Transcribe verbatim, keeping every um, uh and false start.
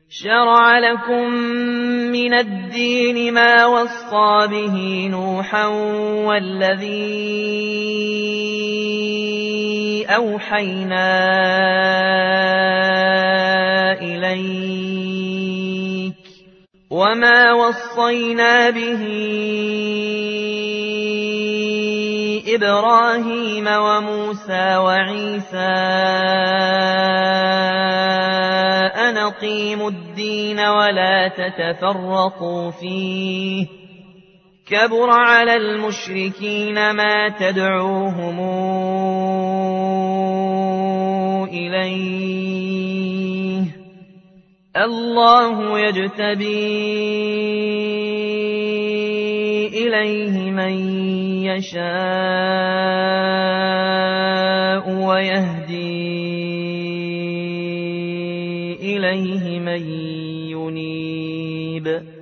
شرع لكم من الدين ما وصى به نوحا والذي أوحينا إليك وما وصينا به إبراهيم وموسى وعيسى أن أقيموا الدين ولا تتفرقوا فيه كبر على المشركين ما تدعوهم إليه الله يجتبي إليه من يشاء ويهدي إليه من ينيب